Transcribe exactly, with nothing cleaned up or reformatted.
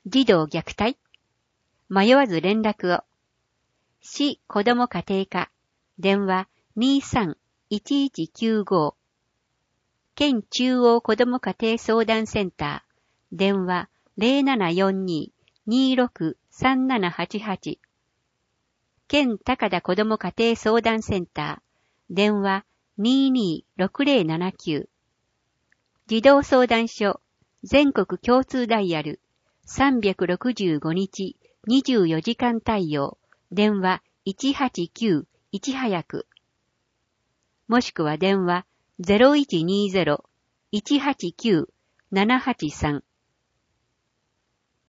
児童虐待？迷わず連絡を。市子ども家庭課、電話 にさんいちいちきゅうご。県中央子ども家庭相談センター、電話 ゼロななよんに にーろく さんななはちはち。県高田子ども家庭相談センター、電話 にーにーろくゼロななきゅう。児童相談所、全国共通ダイヤル、さんびゃくろくじゅうごにち、にじゅうよじかん対応、電話いちはちきゅういち早く。もしくは電話 ゼロいちにーゼロ いちはちきゅう ななはちさん